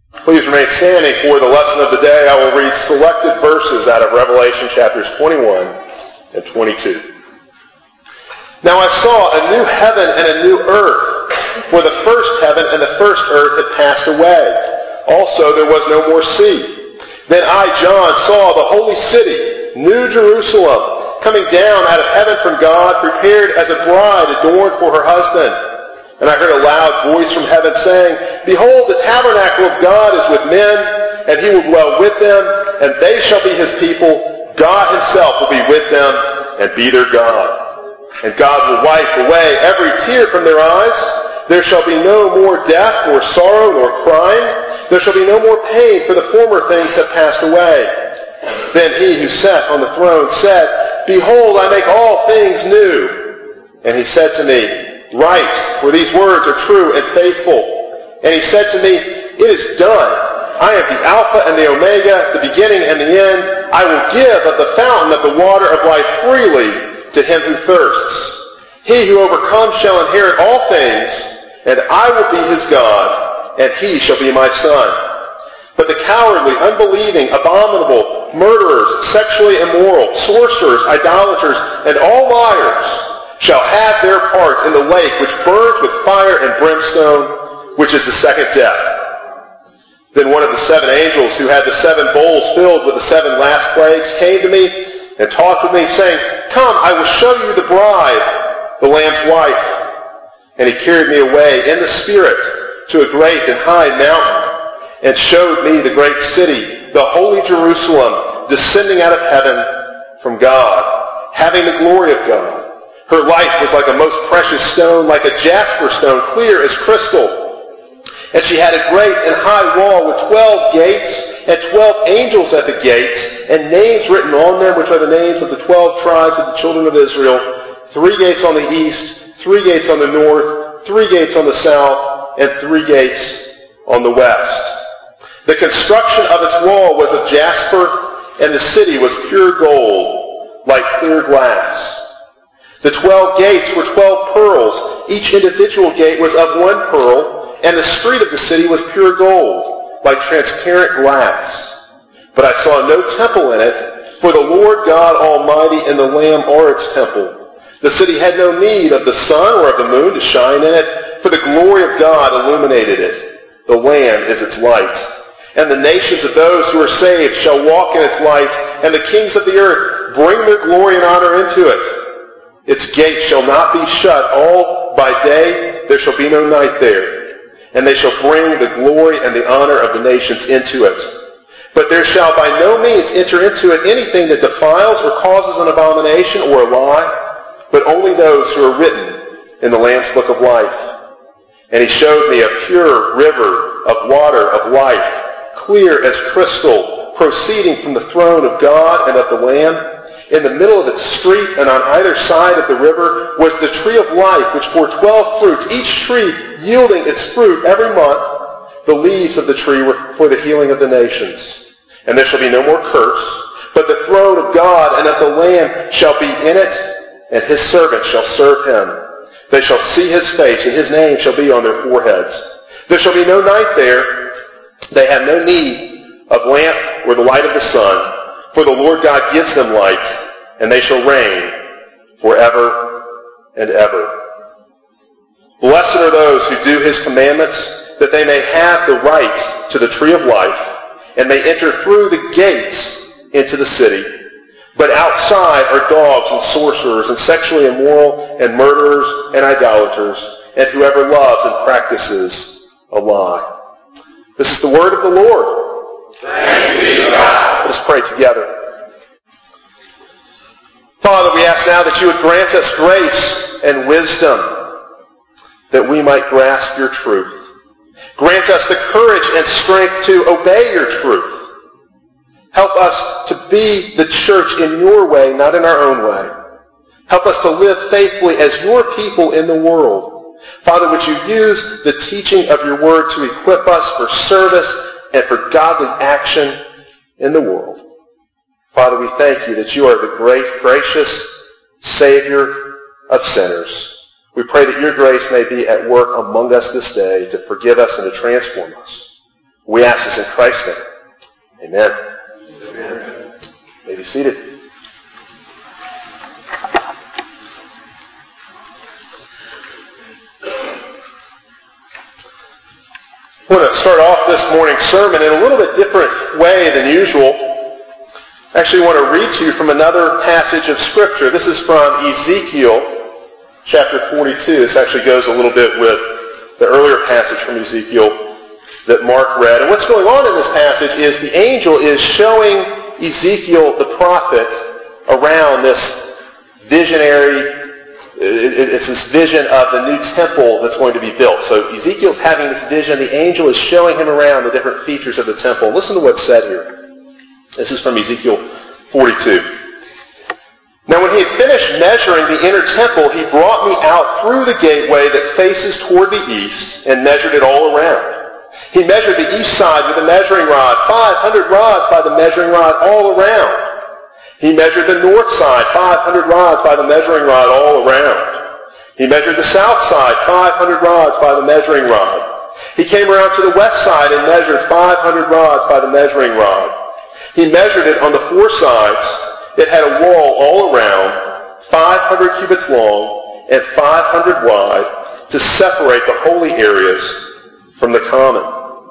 Please remain standing for the lesson of the day. I will read selected verses out of Revelation chapters 21 and 22. Now I saw a new heaven and a new earth, for the first heaven and the first earth had passed away. Also there was no more sea. Then I, John, saw the holy city, New Jerusalem, coming down out of heaven from God, prepared as a bride adorned for her husband. And I heard a loud voice from heaven saying, Behold, the tabernacle of God is with men, and he will dwell with them, and they shall be his people. God himself will be with them and be their God. And God will wipe away every tear from their eyes. There shall be no more death, nor sorrow, nor crying. There shall be no more pain, for the former things have passed away. Then he who sat on the throne said, Behold, I make all things new. And he said to me, Write, for these words are true and faithful. And he said to me, It is done. I am the Alpha and the Omega, the beginning and the end. I will give of the fountain of the water of life freely to him who thirsts. He who overcomes shall inherit all things, and I will be his God, and he shall be my son. But the cowardly, unbelieving, abominable, murderers, sexually immoral, sorcerers, idolaters, and all liars shall have their part in the lake which burns with fire and brimstone, which is the second death. Then one of the seven angels who had the seven bowls filled with the seven last plagues came to me and talked with me, saying, Come, I will show you the bride, the Lamb's wife. And he carried me away in the Spirit to a great and high mountain, and showed me the great city, the holy Jerusalem, descending out of heaven from God, having the glory of God. Her light was like a most precious stone, like a jasper stone, clear as crystal. And she had a great and high wall with 12 gates, and 12 angels at the gates, and names written on them, which are the names of the 12 tribes of the children of Israel. 3 gates on the east, 3 gates on the north, 3 gates on the south, and 3 gates on the west. The construction of its wall was of jasper, and the city was pure gold, like clear glass. The 12 gates were 12 pearls. Each individual gate was of 1 pearl, and the street of the city was pure gold, like transparent glass. But I saw no temple in it, for the Lord God Almighty and the Lamb are its temple. The city had no need of the sun or of the moon to shine in it, for the glory of God illuminated it. The Lamb is its light. And the nations of those who are saved shall walk in its light, and the kings of the earth bring their glory and honor into it. Its gates shall not be shut all by day. There shall be no night there. And they shall bring the glory and the honor of the nations into it. But there shall by no means enter into it anything that defiles or causes an abomination or a lie, but only those who are written in the Lamb's book of life. And he showed me a pure river of water of life, clear as crystal, proceeding from the throne of God and of the Lamb. In the middle of its street and on either side of the river was the tree of life, which bore 12 fruits, each tree yielding its fruit every month. The leaves of the tree were for the healing of the nations. And there shall be no more curse, but the throne of God and of the Lamb shall be in it, and his servants shall serve him. They shall see his face, and his name shall be on their foreheads. There shall be no night there. They have no need of lamp or the light of the sun, for the Lord God gives them light, and they shall reign forever and ever. Blessed are those who do his commandments, that they may have the right to the tree of life, and may enter through the gates into the city. But outside are dogs and sorcerers and sexually immoral and murderers and idolaters, and whoever loves and practices a lie. This is the word of the Lord. Thanks be to God. Let us pray together. Father, we ask now that you would grant us grace and wisdom that we might grasp your truth. Grant us the courage and strength to obey your truth. Help us to be the church in your way, not in our own way. Help us to live faithfully as your people in the world. Father, would you use the teaching of your word to equip us for service and for godly action in the world. Father, we thank you that you are the great, gracious Savior of sinners. We pray that your grace may be at work among us this day to forgive us and to transform us. We ask this in Christ's name. Amen. Amen. You may be seated. I want to start off this morning's sermon in a little bit different way than usual. I actually want to read to you from another passage of Scripture. This is from Ezekiel chapter 42. This actually goes a little bit with the earlier passage from Ezekiel that Mark read. And what's going on in this passage is the angel is showing Ezekiel the prophet around this visionary. It's this vision of the new temple that's going to be built. So Ezekiel's having this vision. The angel is showing him around the different features of the temple. Listen to what's said here. This is from Ezekiel 42. Now when he had finished measuring the inner temple, he brought me out through the gateway that faces toward the east and measured it all around. He measured the east side with a measuring rod, 500 rods by the measuring rod all around. He measured the north side, 500 rods by the measuring rod all around. He measured the south side, 500 rods by the measuring rod. He came around to the west side and measured 500 rods by the measuring rod. He measured it on the four sides. It had a wall all around, 500 cubits long and 500 wide, to separate the holy areas from the common.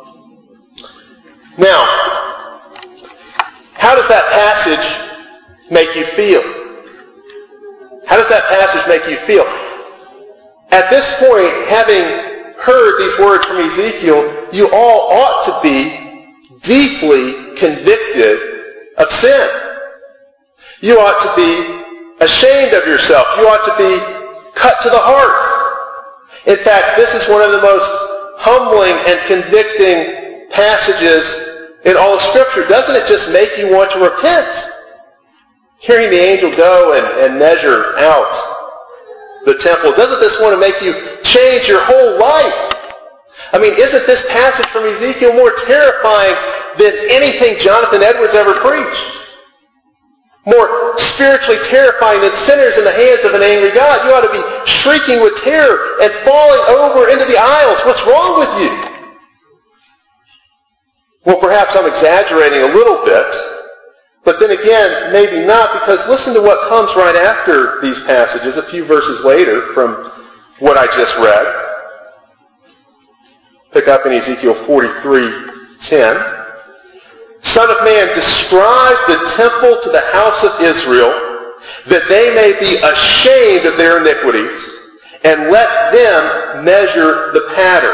Now, how does that passage make you feel? How does that passage make you feel? At this point, having heard these words from Ezekiel, you all ought to be deeply convicted of sin. You ought to be ashamed of yourself. You ought to be cut to the heart. In fact, this is one of the most humbling and convicting passages in all of Scripture. Doesn't it just make you want to repent? Hearing the angel go and measure out the temple, doesn't this want to make you change your whole life? I mean, isn't this passage from Ezekiel more terrifying than anything Jonathan Edwards ever preached? More spiritually terrifying than sinners in the hands of an angry God. You ought to be shrieking with terror and falling over into the aisles. What's wrong with you? Well, perhaps I'm exaggerating a little bit. But then again, maybe not, because listen to what comes right after these passages, a few verses later from what I just read. Pick up in Ezekiel 43:10. Son of man, describe the temple to the house of Israel, that they may be ashamed of their iniquities, and let them measure the pattern,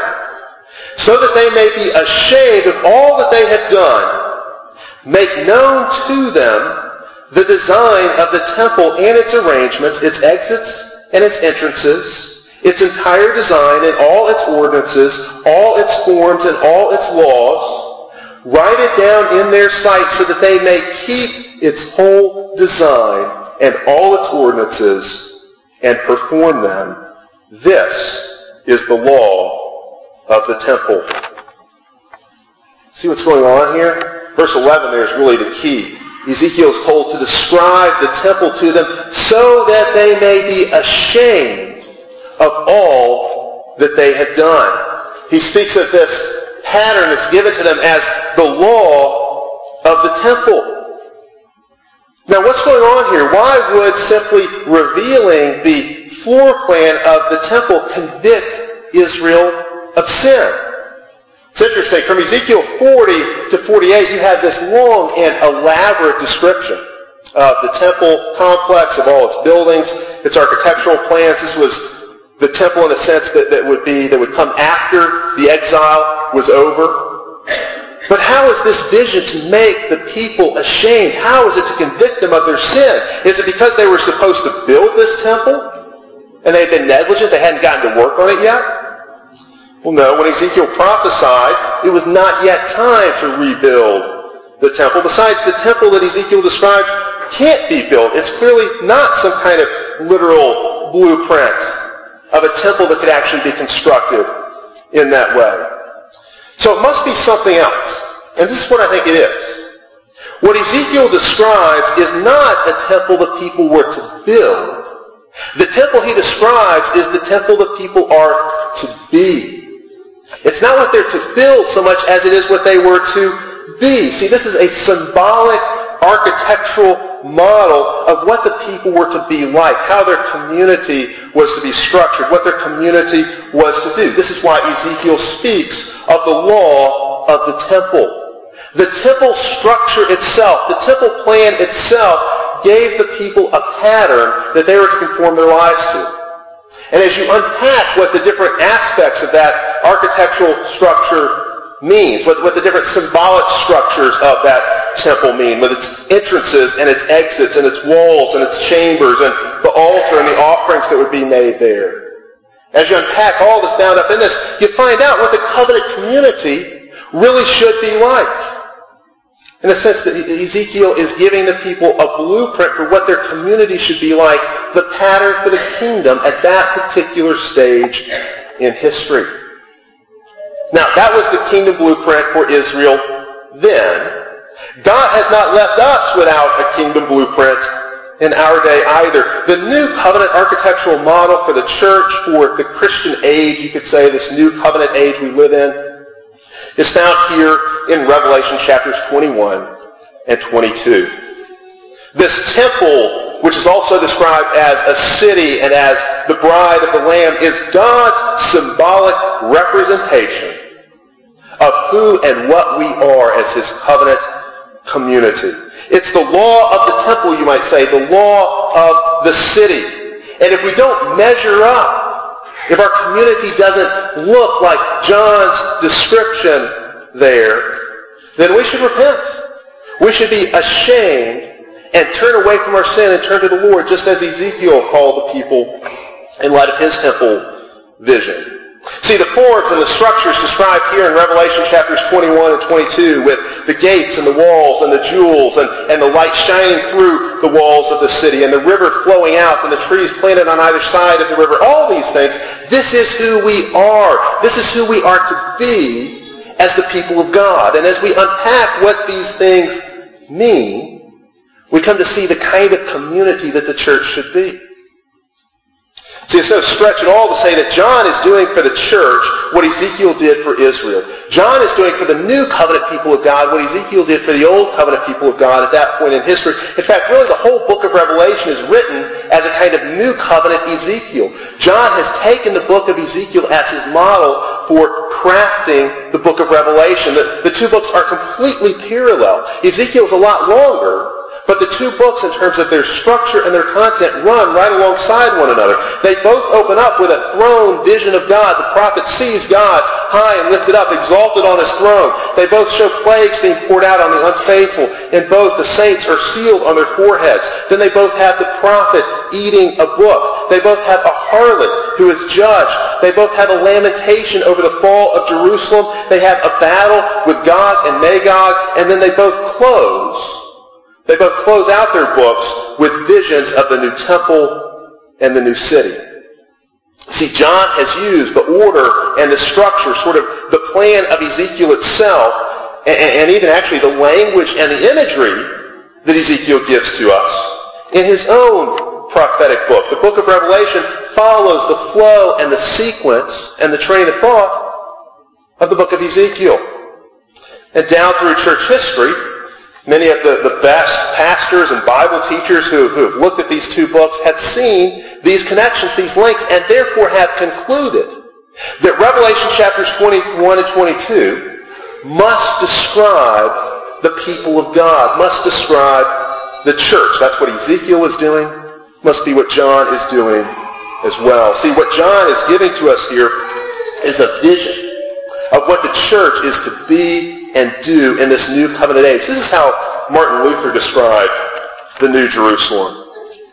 so that they may be ashamed of all that they have done. Make known to them the design of the temple and its arrangements, its exits and its entrances, its entire design and all its ordinances, all its forms and all its laws. Write it down in their sight so that they may keep its whole design and all its ordinances and perform them. This is the law of the temple. See what's going on here? Verse 11 there is really the key. Ezekiel is told to describe the temple to them so that they may be ashamed of all that they have done. He speaks of this pattern that's given to them as the law of the temple. Now what's going on here? Why would simply revealing the floor plan of the temple convict Israel of sin? It's interesting. From Ezekiel 40 to 48, you have this long and elaborate description of the temple complex, of all its buildings, its architectural plans. This was the temple in a sense that would come after the exile was over. But how is this vision to make the people ashamed? How is it to convict them of their sin? Is it because they were supposed to build this temple and they had been negligent, they hadn't gotten to work on it yet? Well, no. When Ezekiel prophesied, it was not yet time to rebuild the temple. Besides, the temple that Ezekiel describes can't be built. It's clearly not some kind of literal blueprint of a temple that could actually be constructed in that way. So it must be something else. And this is what I think it is. What Ezekiel describes is not a temple that people were to build. The temple he describes is the temple that people are to be. It's not what they're to build so much as it is what they were to be. See, this is a symbolic architectural model of what the people were to be like, how their community was to be structured, what their community was to do. This is why Ezekiel speaks of the law of the temple. The temple structure itself, the temple plan itself, gave the people a pattern that they were to conform their lives to. And as you unpack what the different aspects of that architectural structure means, what the different symbolic structures of that temple mean, with its entrances and its exits and its walls and its chambers and the altar and the offerings that would be made there. As you unpack all this bound up in this, you find out what the covenant community really should be like. In a sense that Ezekiel is giving the people a blueprint for what their community should be like, the pattern for the kingdom at that particular stage in history. Now, that was the kingdom blueprint for Israel then. God has not left us without a kingdom blueprint in our day either. The new covenant architectural model for the church, for the Christian age, you could say, this new covenant age we live in, is found here in Revelation chapters 21 and 22. This temple, which is also described as a city and as the bride of the Lamb, is God's symbolic representation of who and what we are as his covenant community. It's the law of the temple, you might say, the law of the city. And if we don't measure up, if our community doesn't look like John's description there, then we should repent. We should be ashamed and turn away from our sin and turn to the Lord, just as Ezekiel called the people in light of his temple vision. See, the forms and the structures described here in Revelation chapters 21 and 22 with the gates and the walls and the jewels and the light shining through the walls of the city and the river flowing out and the trees planted on either side of the river, all these things, this is who we are. This is who we are to be as the people of God. And as we unpack what these things mean, we come to see the kind of community that the church should be. See, it's no stretch at all to say that John is doing for the church what Ezekiel did for Israel. John is doing for the new covenant people of God what Ezekiel did for the old covenant people of God at that point in history. In fact, really the whole book of Revelation is written as a kind of new covenant Ezekiel. John has taken the book of Ezekiel as his model for crafting the book of Revelation. The two books are completely parallel. Ezekiel is a lot longer, but the two books, in terms of their structure and their content, run right alongside one another. They both open up with a throne vision of God. The prophet sees God high and lifted up, exalted on his throne. They both show plagues being poured out on the unfaithful. In both, the saints are sealed on their foreheads. Then they both have the prophet eating a book. They both have a harlot who is judged. They both have a lamentation over the fall of Jerusalem. They have a battle with Gog and Magog. And then they both close out their books with visions of the new temple and the new city. See, John has used the order and the structure, sort of the plan of Ezekiel itself, and even actually the language and the imagery that Ezekiel gives to us in his own prophetic book. The book of Revelation follows the flow and the sequence and the train of thought of the book of Ezekiel. And down through church history, many of the best pastors and Bible teachers who have looked at these two books have seen these connections, these links, and therefore have concluded that Revelation chapters 21 and 22 must describe the people of God, must describe the church. That's what Ezekiel is doing, must be what John is doing as well. See, what John is giving to us here is a vision of what the church is to be and do in this new covenant age. This is how Martin Luther described the New Jerusalem.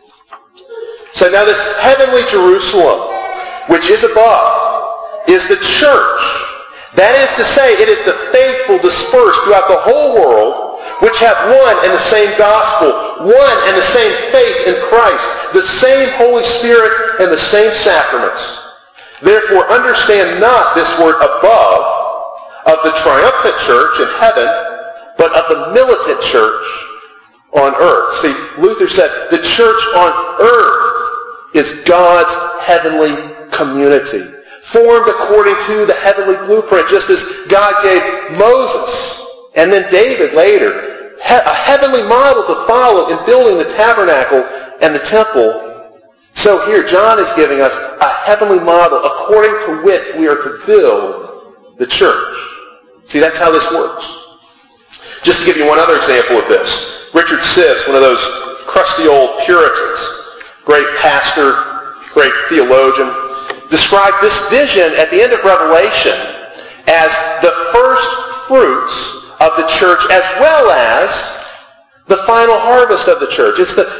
So now this heavenly Jerusalem, which is above, is the church. That is to say, it is the faithful dispersed throughout the whole world, which have one and the same gospel, one and the same faith in Christ, the same Holy Spirit and the same sacraments. Therefore, understand not this word above of the triumphant church in heaven, but of the militant church on earth. See, Luther said the church on earth is God's heavenly community, formed according to the heavenly blueprint, just as God gave Moses and then David later a heavenly model to follow in building the tabernacle and the temple. So here John is giving us a heavenly model according to which we are to build the church. See, that's how this works. Just to give you one other example of this, Richard Sibbes, one of those crusty old Puritans, great pastor, great theologian, described this vision at the end of Revelation as the first fruits of the church as well as the final harvest of the church.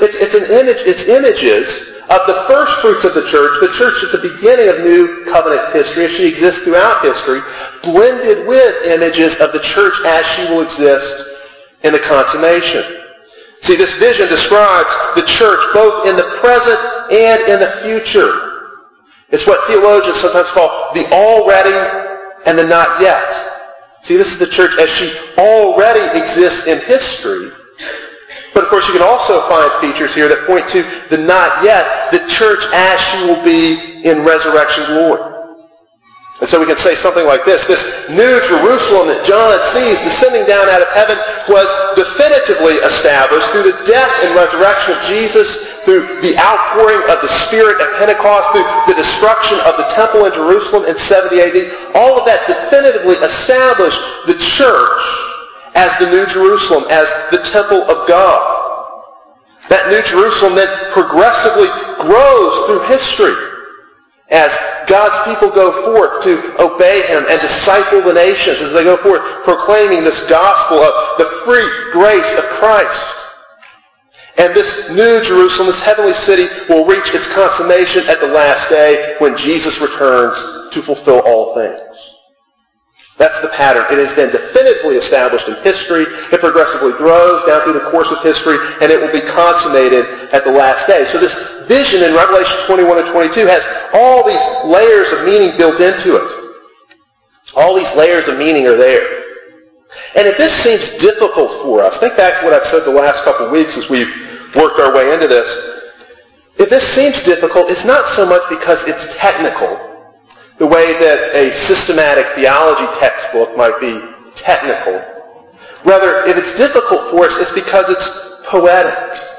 It's images of the first fruits of the church at the beginning of new covenant history as she exists throughout history, blended with images of the church as she will exist in the consummation. See, this vision describes the church both in the present and in the future. It's what theologians sometimes call the already and the not yet. See, this is the church as she already exists in history. But of course, you can also find features here that point to the not yet, the church as she will be in resurrection glory. And so we can say something like this. This new Jerusalem that John sees descending down out of heaven was definitively established through the death and resurrection of Jesus, through the outpouring of the Spirit at Pentecost, through the destruction of the temple in Jerusalem in 70 AD. All of that definitively established the church as the New Jerusalem, as the temple of God. That New Jerusalem then progressively grows through history as God's people go forth to obey him and disciple the nations as they go forth proclaiming this gospel of the free grace of Christ. And this New Jerusalem, this heavenly city, will reach its consummation at the last day when Jesus returns to fulfill all things. That's the pattern. It has been definitively established in history. It progressively grows down through the course of history, and it will be consummated at the last day. So this vision in Revelation 21 and 22 has all these layers of meaning built into it. All these layers of meaning are there. And if this seems difficult for us, think back to what I've said the last couple of weeks as we've worked our way into this. If this seems difficult, it's not so much because it's technical, the way that a systematic theology textbook might be technical. Rather, if it's difficult for us, it's because it's poetic.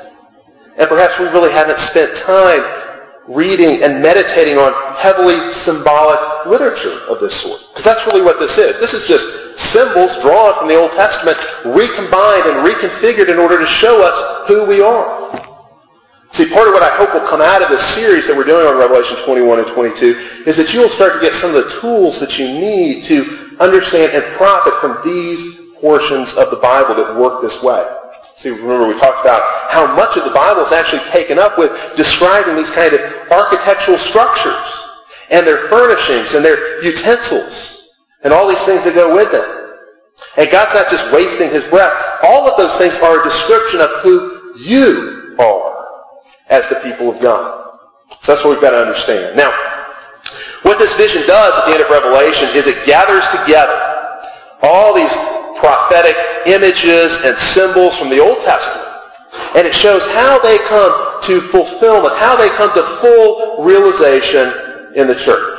And perhaps we really haven't spent time reading and meditating on heavily symbolic literature of this sort. Because that's really what this is. This is just symbols drawn from the Old Testament, recombined and reconfigured in order to show us who we are. See, part of what I hope will come out of this series that we're doing on Revelation 21 and 22 is that you will start to get some of the tools that you need to understand and profit from these portions of the Bible that work this way. See, remember we talked about how much of the Bible is actually taken up with describing these kind of architectural structures and their furnishings and their utensils and all these things that go with them. And God's not just wasting his breath. All of those things are a description of who you are as the people of God. So that's what we've got to understand. Now, what this vision does at the end of Revelation is it gathers together all these prophetic images and symbols from the Old Testament. And it shows how they come to fulfillment, how they come to full realization in the church.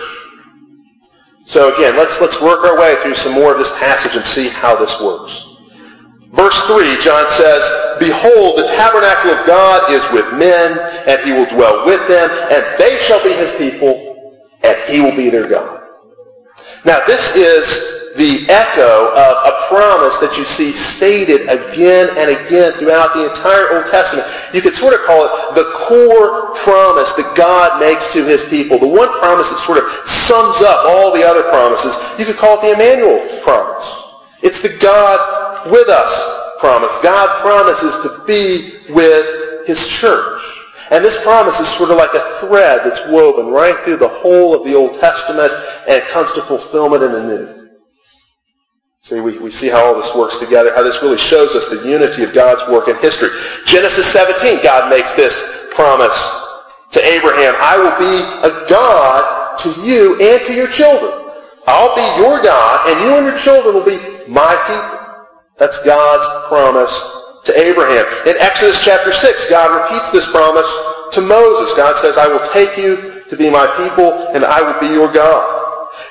So again, let's work our way through some more of this passage and see how this works. Verse 3, John says, "Behold, the tabernacle of God is with men, and he will dwell with them, and they shall be his people, and he will be their God." Now, this is the echo of a promise that you see stated again and again throughout the entire Old Testament. You could sort of call it the core promise that God makes to his people. The one promise that sort of sums up all the other promises. You could call it the Emmanuel promise. It's the God with us promise. God promises to be with his church. And this promise is sort of like a thread that's woven right through the whole of the Old Testament, and it comes to fulfillment in the New. See, we see how all this works together, how this really shows us the unity of God's work in history. Genesis 17, God makes this promise to Abraham: "I will be a God to you and to your children. I'll be your God, and you and your children will be my people." That's God's promise to Abraham. In Exodus chapter 6, God repeats this promise to Moses. God says, "I will take you to be my people, and I will be your God."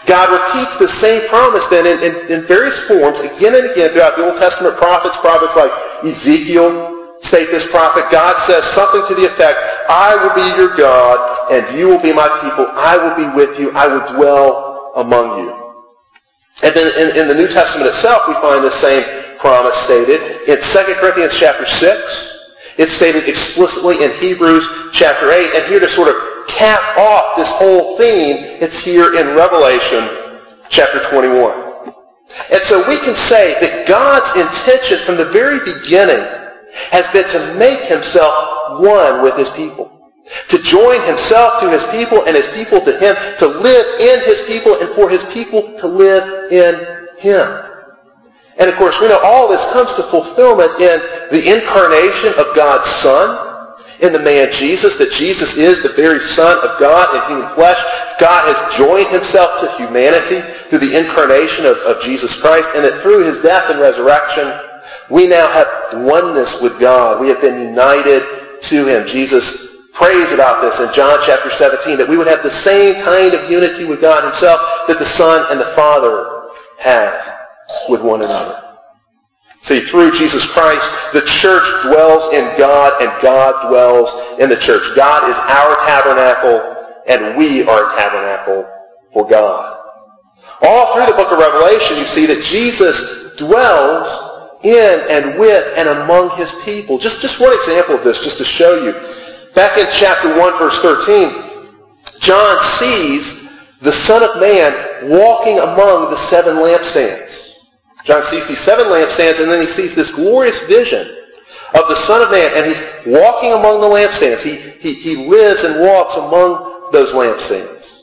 God repeats the same promise then in various forms again and again throughout the Old Testament prophets. Prophets like Ezekiel state this prophet. God says something to the effect, I will be your God and you will be my people. I will be with you. I will dwell among you. And then in the New Testament itself, we find the same promise stated. In 2 Corinthians chapter 6, it's stated explicitly in Hebrews chapter 8. And here to sort of cap off this whole theme, it's here in Revelation chapter 21. And so we can say that God's intention from the very beginning has been to make himself one with his people. To join himself to his people and his people to him, to live in his people and for his people to live in him. And of course, we know all this comes to fulfillment in the incarnation of God's Son, in the man Jesus, that Jesus is the very Son of God in human flesh. God has joined himself to humanity through the incarnation of Jesus Christ, and that through his death and resurrection, we now have oneness with God. We have been united to him. Jesus prays about this in John chapter 17, that we would have the same kind of unity with God himself that the Son and the Father have with one another. See, through Jesus Christ, the church dwells in God and God dwells in the church. God is our tabernacle and we are a tabernacle for God. All through the book of Revelation, you see that Jesus dwells in and with and among his people. Just one example of this, just to show you. Back in chapter 1, verse 13, John sees the Son of Man walking among the 7 lampstands. John sees these 7 lampstands, and then he sees this glorious vision of the Son of Man, and he's walking among the lampstands. He lives and walks among those lampstands.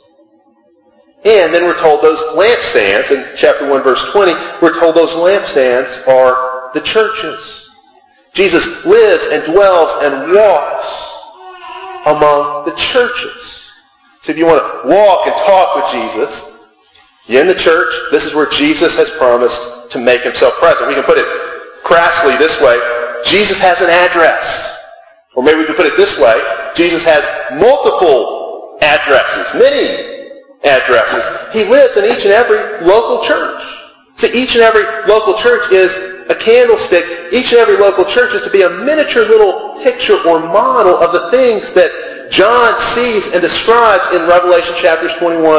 And then we're told those lampstands, in chapter 1, verse 20, we're told those lampstands are the churches. Jesus lives and dwells and walks among the churches. So if you want to walk and talk with Jesus, you're in the church. This is where Jesus has promised to make himself present. We can put it crassly this way. Jesus has an address. Or maybe we can put it this way. Jesus has multiple addresses, many addresses. He lives in each and every local church. So each and every local church is a candlestick. Each and every local church is to be a miniature little picture or model of the things that John sees and describes in Revelation chapters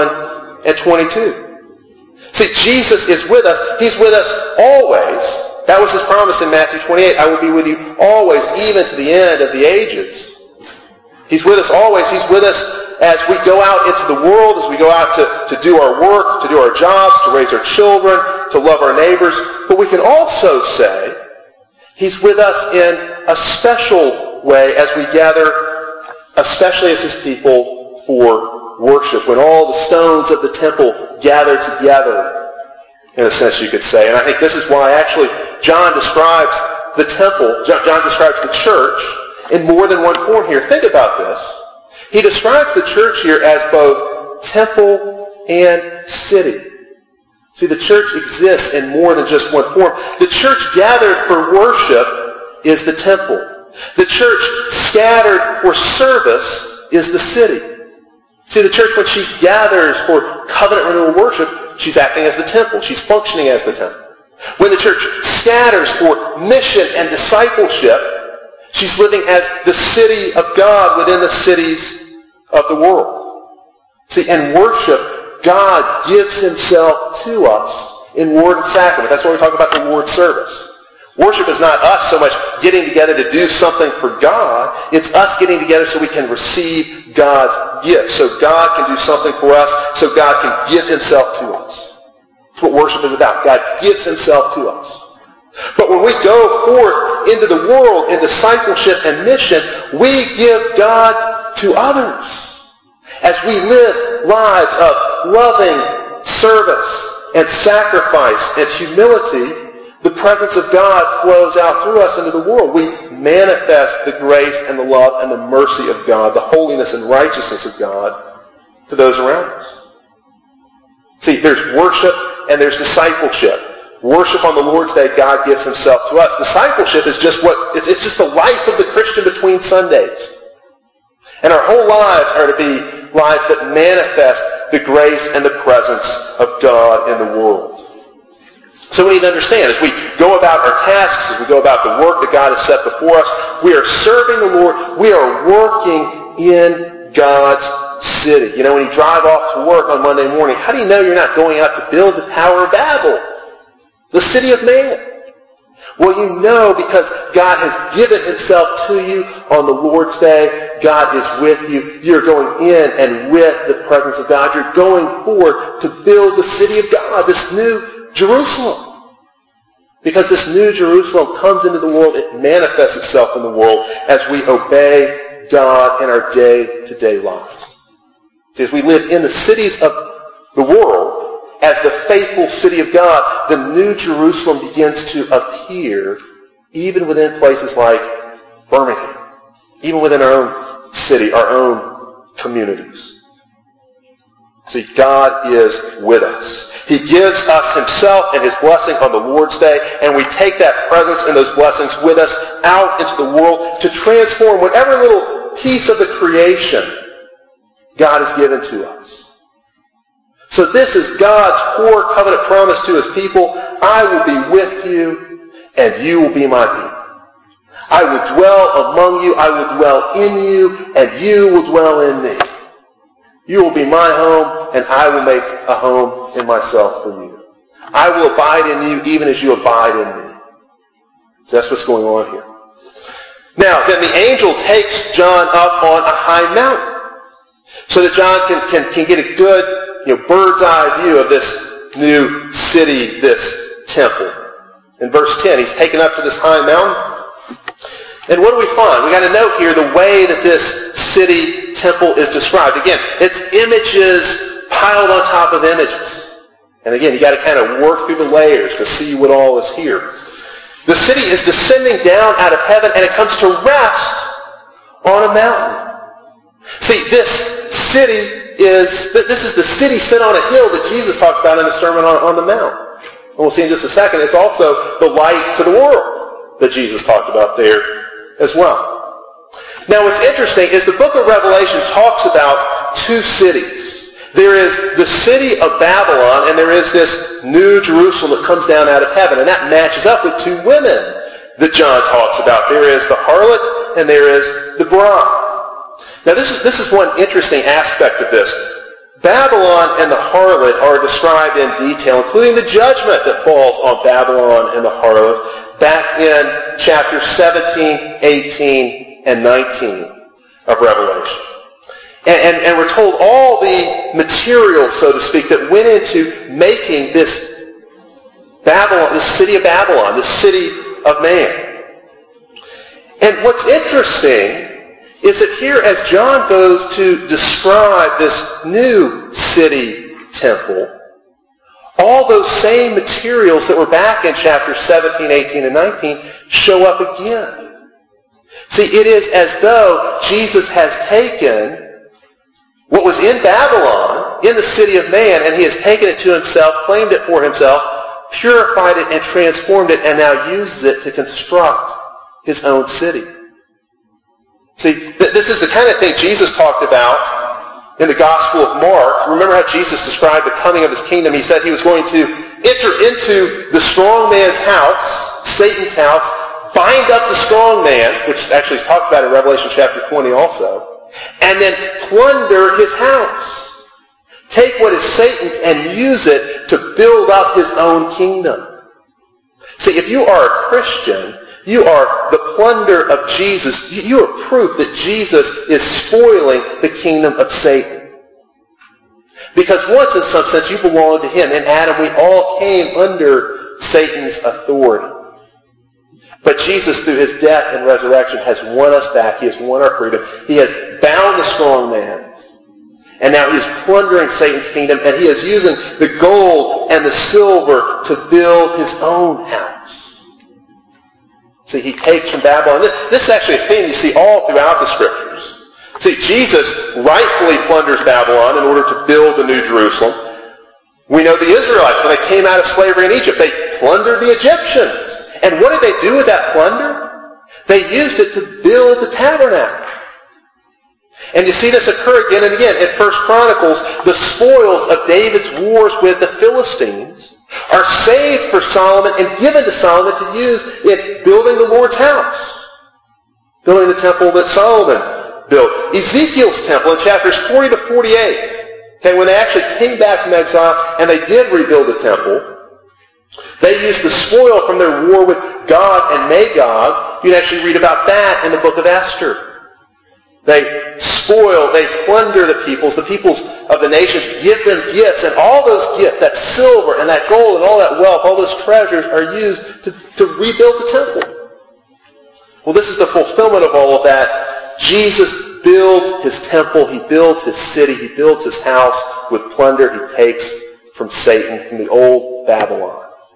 21 and 22. See, Jesus is with us. He's with us always. That was his promise in Matthew 28. I will be with you always, even to the end of the ages. He's with us always. He's with us as we go out into the world, as we go out to do our work, to do our jobs, to raise our children, to love our neighbors. But we can also say he's with us in a special way as we gather, especially as his people, for worship, when all the stones of the temple gather together, in a sense you could say. And I think this is why actually John describes the temple, John describes the church in more than one form here. Think about this. He describes the church here as both temple and city. See, the church exists in more than just one form. The church gathered for worship is the temple. The church scattered for service is the city. See, the church, when she gathers for covenant renewal worship, she's acting as the temple. She's functioning as the temple. When the church scatters for mission and discipleship, she's living as the city of God within the cities of the world. See, in worship, God gives himself to us in word and sacrament. That's why we talk about the Lord's service. Worship is not us so much getting together to do something for God. It's us getting together so we can receive God's gift. So God can do something for us, so God can give himself to us. That's what worship is about. God gives himself to us. But when we go forth into the world in discipleship and mission, we give God to others. As we live lives of loving service and sacrifice and humility, the presence of God flows out through us into the world. We manifest the grace and the love and the mercy of God, the holiness and righteousness of God to those around us. See, there's worship and there's discipleship. Worship on the Lord's Day, God gives himself to us. Discipleship is just it's just the life of the Christian between Sundays. And our whole lives are to be lives that manifest the grace and the presence of God in the world. So we need to understand, as we go about our tasks, as we go about the work that God has set before us, we are serving the Lord. We are working in God's city. You know, when you drive off to work on Monday morning, how do you know you're not going out to build the Tower of Babel, the city of man? Well, you know because God has given himself to you on the Lord's day. God is with you. You're going in and with the presence of God. You're going forth to build the city of God, this new Jerusalem. Because this new Jerusalem comes into the world, it manifests itself in the world as we obey God in our day-to-day lives. See, as we live in the cities of the world, as the faithful city of God, the new Jerusalem begins to appear even within places like Birmingham, even within our own city, our own communities. See, God is with us. He gives us himself and his blessing on the Lord's day, and we take that presence and those blessings with us out into the world to transform whatever little piece of the creation God has given to us. So this is God's core covenant promise to his people. I will be with you, and you will be my people. I will dwell among you, I will dwell in you, and you will dwell in me. You will be my home, and I will make a home in myself for you. I will abide in you even as you abide in me. So that's what's going on here. Now, then the angel takes John up on a high mountain so that John can get a good bird's eye view of this new city, this temple. In verse 10, he's taken up to this high mountain. And what do we find? We got to note here the way that this city temple is described. Again, it's images piled on top of images. And again, you got to kind of work through the layers to see what all is here. The city is descending down out of heaven, and it comes to rest on a mountain. See, this is the city set on a hill that Jesus talked about in the Sermon on the Mount. And we'll see in just a second. It's also the light to the world that Jesus talked about there as well. Now, what's interesting is the book of Revelation talks about two cities. There is the city of Babylon, and there is this new Jerusalem that comes down out of heaven, and that matches up with two women that John talks about. There is the harlot, and there is the bride. Now, this is one interesting aspect of this. Babylon and the harlot are described in detail, including the judgment that falls on Babylon and the harlot back in chapters 17, 18, and 19 of Revelation. And we're told all the materials, so to speak, that went into making this Babylon, this city of Babylon, this city of man. And what's interesting is that here, as John goes to describe this new city temple, all those same materials that were back in chapters 17, 18, and 19 show up again. See, it is as though Jesus has taken what was in Babylon, in the city of man, and he has taken it to himself, claimed it for himself, purified it, and transformed it, and now uses it to construct his own city. See, this is the kind of thing Jesus talked about in the Gospel of Mark. Remember how Jesus described the coming of his kingdom? He said he was going to enter into the strong man's house, Satan's house, bind up the strong man, which actually is talked about in Revelation chapter 20 also, and then plunder his house. Take what is Satan's and use it to build up his own kingdom. See, if you are a Christian, you are the plunder of Jesus. You are proof that Jesus is spoiling the kingdom of Satan. Because once, in some sense, you belonged to him. In Adam, we all came under Satan's authority. But Jesus, through his death and resurrection, has won us back. He has won our freedom. He has bound the strong man. And now he is plundering Satan's kingdom, and he is using the gold and the silver to build his own house. See, he takes from Babylon. This is actually a theme you see all throughout the Scriptures. See, Jesus rightfully plunders Babylon in order to build the New Jerusalem. We know the Israelites, when they came out of slavery in Egypt, they plundered the Egyptians. And what did they do with that plunder? They used it to build the tabernacle. And you see this occur again and again. In 1 Chronicles, the spoils of David's wars with the Philistines are saved for Solomon and given to Solomon to use in building the Lord's house, building the temple that Solomon built. Ezekiel's temple in chapters 40 to 48, okay, when they actually came back from exile and they did rebuild the temple, they used the spoil from their war with Gog and Magog. You'd actually read about that in the book of Esther. They spoil, they plunder the peoples of the nations, give them gifts, and all those gifts, that silver and that gold and all that wealth, all those treasures are used to rebuild the temple. Well, this is the fulfillment of all of that. Jesus builds his temple, he builds his city, he builds his house with plunder he takes from Satan, from the old Babylon.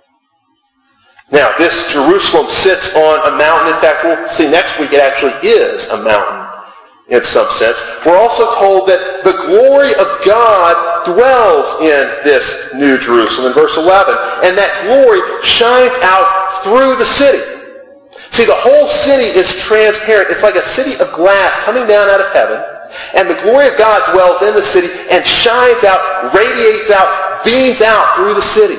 Now, this Jerusalem sits on a mountain. In fact, we'll see next week it actually is a mountain in some sense. We're also told that the glory of God dwells in this New Jerusalem in verse 11. And that glory shines out through the city. See, the whole city is transparent. It's like a city of glass coming down out of heaven. And the glory of God dwells in the city and shines out, radiates out, beams out through the city.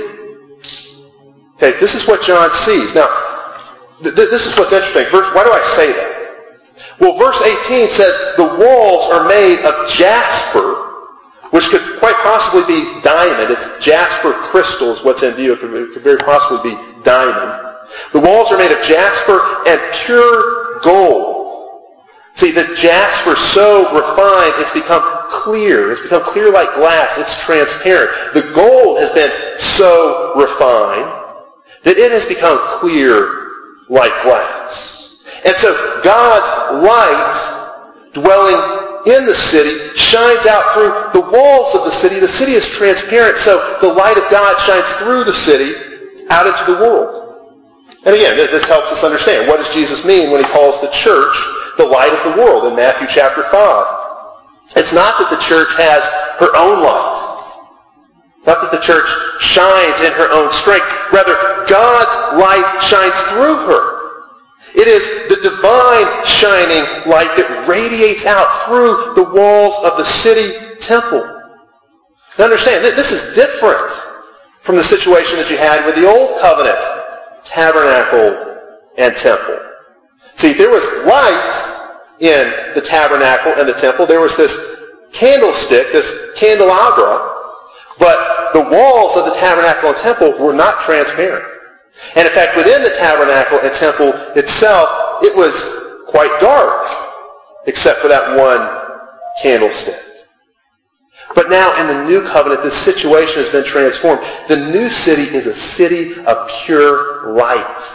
Okay, this is what John sees. Now, this is what's interesting. Why do I say that? Well, verse 18 says the walls are made of jasper, which could quite possibly be diamond. It's jasper crystal is what's in view. It could very possibly be diamond. The walls are made of jasper and pure gold. See, the jasper so refined, it's become clear. It's become clear like glass. It's transparent. The gold has been so refined that it has become clear like glass. And so God's light dwelling in the city shines out through the walls of the city. The city is transparent, so the light of God shines through the city out into the world. And again, this helps us understand. What does Jesus mean when he calls the church the light of the world in Matthew chapter 5? It's not that the church has her own light. It's not that the church shines in her own strength. Rather, God's light shines through her. It is the divine shining light that radiates out through the walls of the city temple. Now understand, this is different from the situation that you had with the old covenant tabernacle and temple. See, there was light in the tabernacle and the temple. There was this candlestick, this candelabra, but the walls of the tabernacle and temple were not transparent. And in fact, within the tabernacle and temple itself, it was quite dark, except for that one candlestick. But now in the new covenant, this situation has been transformed. The new city is a city of pure light.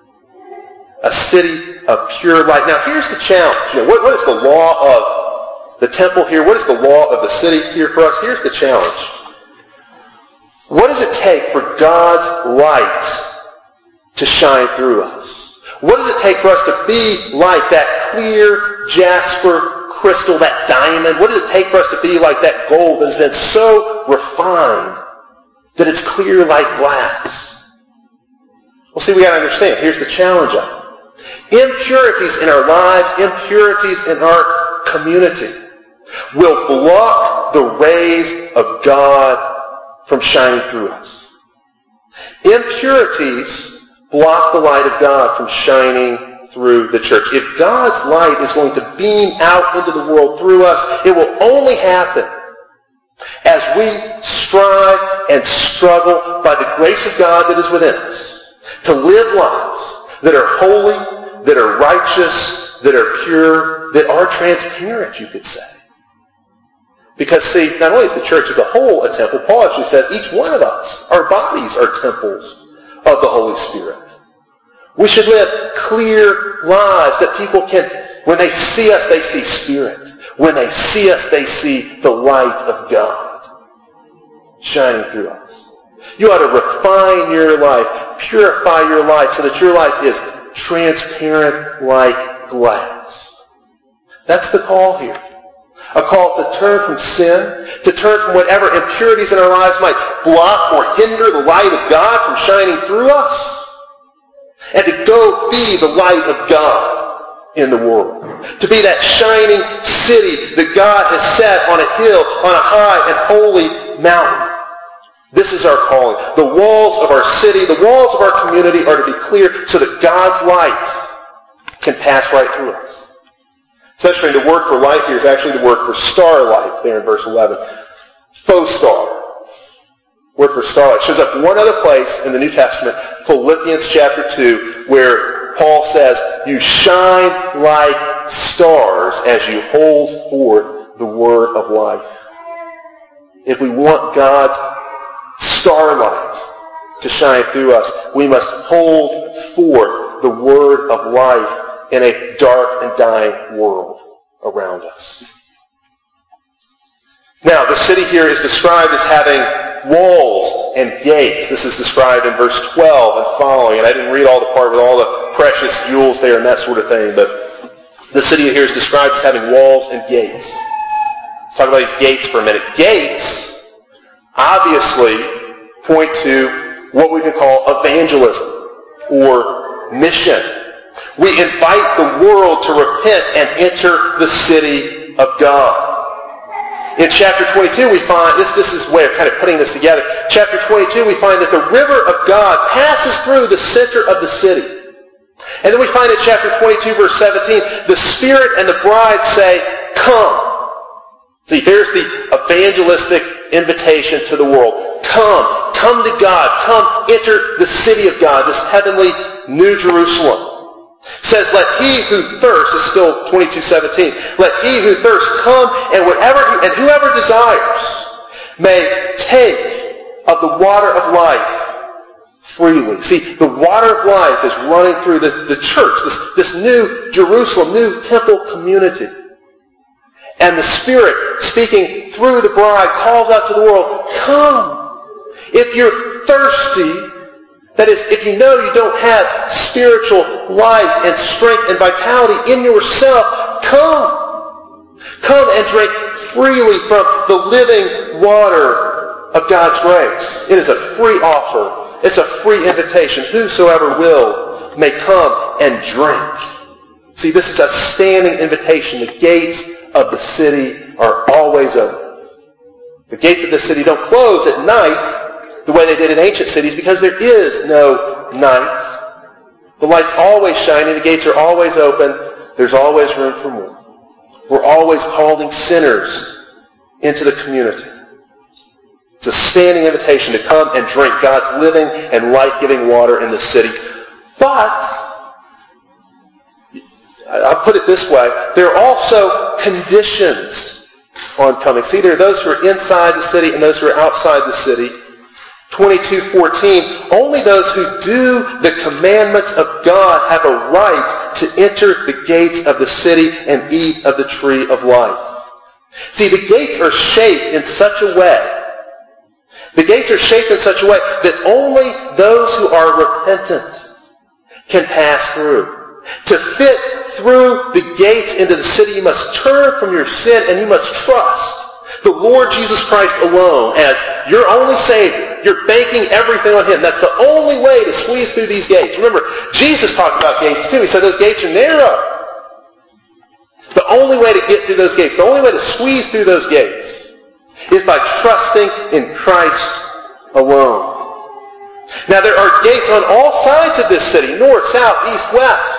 A city of pure light. Now here's the challenge. What is the law of the temple here? What is the law of the city here for us? Here's the challenge. What does it take for God's light to shine through us? What does it take for us to be like that clear jasper crystal, that diamond? What does it take for us to be like that gold that has been so refined that it's clear like glass? Well, see, we got to understand. Here's the challenge of it. Impurities in our lives, impurities in our community will block the rays of God from shining through us. Impurities block the light of God from shining through the church. If God's light is going to beam out into the world through us, it will only happen as we strive and struggle by the grace of God that is within us to live lives that are holy, that are righteous, that are pure, that are transparent, you could say. Because, see, not only is the church as a whole a temple, Paul actually says each one of us, our bodies are temples of the Holy Spirit. We should live clear lives that people can, when they see us, they see Spirit. When they see us, they see the light of God shining through us. You ought to refine your life, purify your life so that your life is transparent like glass. That's the call here. A call to turn from sin, to turn from whatever impurities in our lives might block or hinder the light of God from shining through us, and to go be the light of God in the world. To be that shining city that God has set on a hill, on a high and holy mountain. This is our calling. The walls of our city, the walls of our community are to be clear so that God's light can pass right through us. Essentially, the word for light here is actually the word for starlight there in verse 11. Faux star. Word for starlight shows up one other place in the New Testament, Philippians chapter 2, where Paul says, you shine like stars as you hold forth the word of life. If we want God's starlight to shine through us, we must hold forth the word of life in a dark and dying world around us. Now, the city here is described as having walls and gates. This is described in verse 12 and following. And I didn't read all the part with all the precious jewels there and that sort of thing, but the city here is described as having walls and gates. Let's talk about these gates for a minute. Gates obviously point to what we could call evangelism or mission. We invite the world to repent and enter the city of God. In chapter 22, we find, this is a way of kind of putting this together. Chapter 22, we find that the river of God passes through the center of the city. And then we find in chapter 22, verse 17, the Spirit and the bride say, come. See, there's the evangelistic invitation to the world. Come to God. Come enter the city of God, this heavenly New Jerusalem. It says, let he who thirsts, is still 22:17, let he who thirsts come and whoever desires may take of the water of life freely. See, the water of life is running through the church, this new Jerusalem, new temple community. And the Spirit, speaking through the bride, calls out to the world, come. If you're thirsty, that is, if you know you don't have spiritual life and strength and vitality in yourself, come. Come and drink freely from the living water of God's grace. It is a free offer. It's a free invitation. Whosoever will may come and drink. See, this is a standing invitation. The gates of the city are always open. The gates of the city don't close at night the way they did in ancient cities, because there is no night. The light's always shining. The gates are always open. There's always room for more. We're always calling sinners into the community. It's a standing invitation to come and drink God's living and life-giving water in the city. But, I'll put it this way, there are also conditions on coming. See, there are those who are inside the city and those who are outside the city. 22:14, only those who do the commandments of God have a right to enter the gates of the city and eat of the tree of life. See, the gates are shaped in such a way. The gates are shaped in such a way that only those who are repentant can pass through. To fit through the gates into the city, you must turn from your sin and you must trust the Lord Jesus Christ alone as your only Savior. You're banking everything on Him. That's the only way to squeeze through these gates. Remember, Jesus talked about gates too. He said those gates are narrow. The only way to get through those gates, the only way to squeeze through those gates is by trusting in Christ alone. Now there are gates on all sides of this city, north, south, east, west.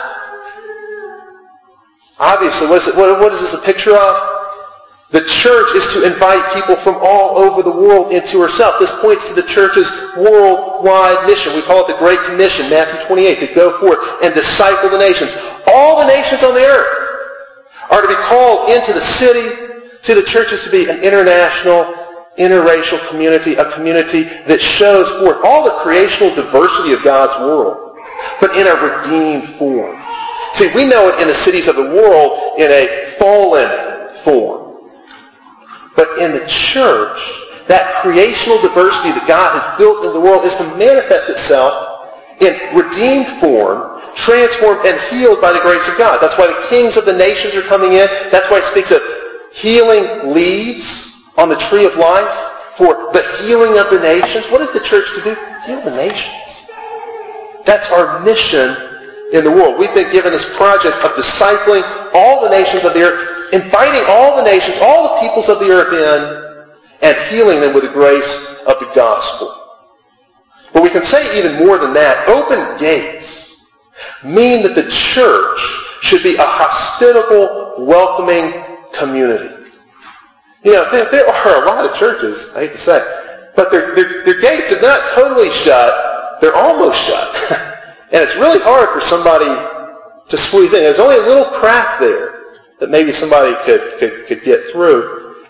Obviously, what is this a picture of? The church is to invite people from all over the world into herself. This points to the church's worldwide mission. We call it the Great Commission, Matthew 28, to go forth and disciple the nations. All the nations on the earth are to be called into the city. See, the church is to be an international, interracial community, a community that shows forth all the creational diversity of God's world, but in a redeemed form. See, we know it in the cities of the world in a fallen form. But in the church, that creational diversity that God has built in the world is to manifest itself in redeemed form, transformed and healed by the grace of God. That's why the kings of the nations are coming in. That's why it speaks of healing leaves on the tree of life for the healing of the nations. What is the church to do? Heal the nations. That's our mission in the world. We've been given this project of discipling all the nations of the earth, inviting all the nations, all the peoples of the earth in, and healing them with the grace of the gospel. But we can say even more than that. Open gates mean that the church should be a hospitable, welcoming community. You know, there are a lot of churches, I hate to say, but their gates are not totally shut. They're almost shut. And it's really hard for somebody to squeeze in. There's only a little crack there that maybe somebody could get through.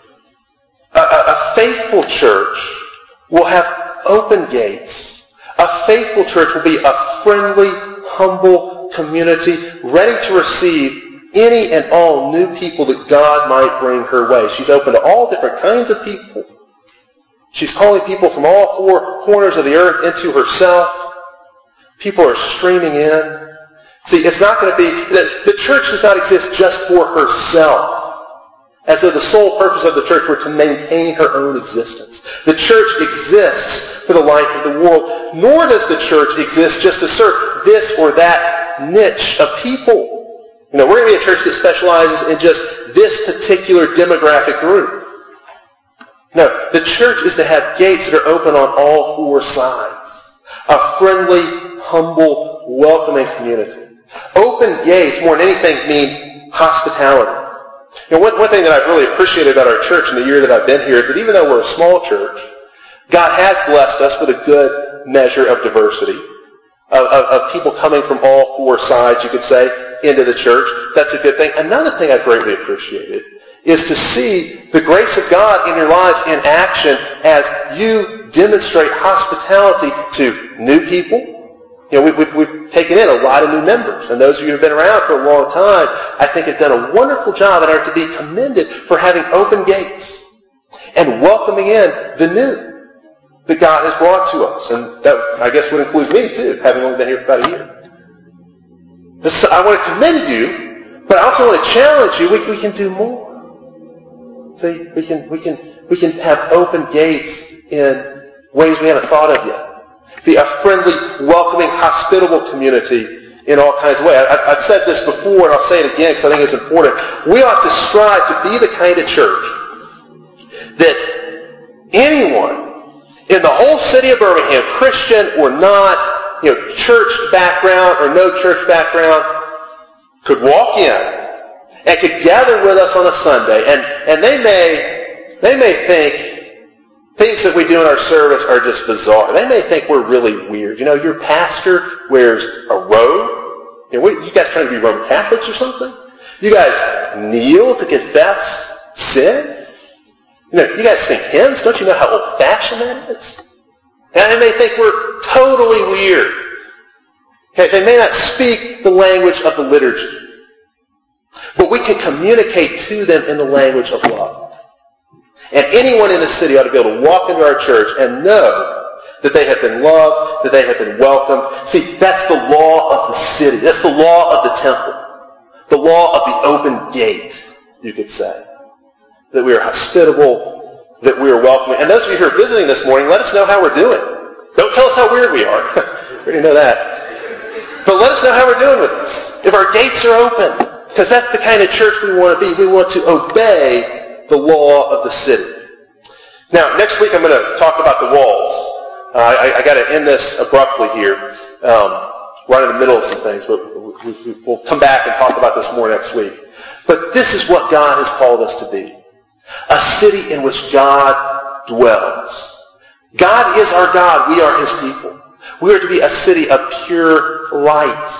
A faithful church will have open gates. A faithful church will be a friendly, humble community ready to receive any and all new people that God might bring her way. She's open to all different kinds of people. She's calling people from all four corners of the earth into herself. People are streaming in. See, it's not going to be, the church does not exist just for herself, as though the sole purpose of the church were to maintain her own existence. The church exists for the life of the world, nor does the church exist just to serve this or that niche of people. You know, we're going to be a church that specializes in just this particular demographic group. No, the church is to have gates that are open on all four sides. A friendly, humble, welcoming community. Open gates, more than anything, mean hospitality. You know, one thing that I've really appreciated about our church in the year that I've been here is that even though we're a small church, God has blessed us with a good measure of diversity, of people coming from all four sides, you could say, into the church. That's a good thing. Another thing I've greatly appreciated is to see the grace of God in your lives in action as you demonstrate hospitality to new people. You know, we've taken in a lot of new members, and those of you who have been around for a long time, I think have done a wonderful job and are to be commended for having open gates and welcoming in the new that God has brought to us. And that, I guess, would include me, too, having only been here for about a year. I want to commend you, but I also want to challenge you. We can do more. See, we can have open gates in ways we haven't thought of yet. Be a friendly, welcoming, hospitable community in all kinds of ways. I've said this before, and I'll say it again because I think it's important. We ought to strive to be the kind of church that anyone in the whole city of Birmingham, Christian or not, you know, church background or no church background, could walk in and could gather with us on a Sunday, and they may think things that we do in our service are just bizarre. They may think we're really weird. You know, your pastor wears a robe. You know, you guys trying to be Roman Catholics or something? You guys kneel to confess sin? You know, you guys sing hymns. Don't you know how old-fashioned that is? And they may think we're totally weird. Okay, they may not speak the language of the liturgy. But we can communicate to them in the language of love. And anyone in the city ought to be able to walk into our church and know that they have been loved, that they have been welcomed. See, that's the law of the city. That's the law of the temple. The law of the open gate, you could say. That we are hospitable, that we are welcoming. And those of you who are visiting this morning, let us know how we're doing. Don't tell us how weird we are. We already know that. But let us know how we're doing with this. If our gates are open, because that's the kind of church we want to be. We want to obey the law of the city. Now, next week I'm going to talk about the walls. I got to end this abruptly here. Right in the middle of some things, but we'll come back and talk about this more next week. But this is what God has called us to be. A city in which God dwells. God is our God. We are his people. We are to be a city of pure light.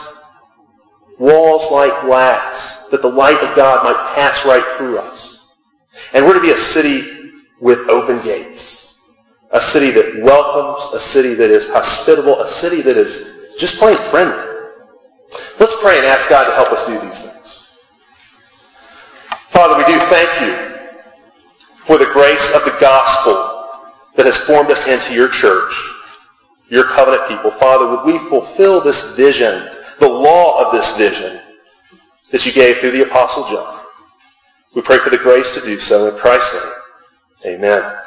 Walls like glass, that the light of God might pass right through us. And we're to be a city with open gates. A city that welcomes, a city that is hospitable, a city that is just plain friendly. Let's pray and ask God to help us do these things. Father, we do thank you for the grace of the gospel that has formed us into your church, your covenant people. Father, would we fulfill this vision, the law of this vision that you gave through the Apostle John. We pray for the grace to do so in Christ's name. Amen.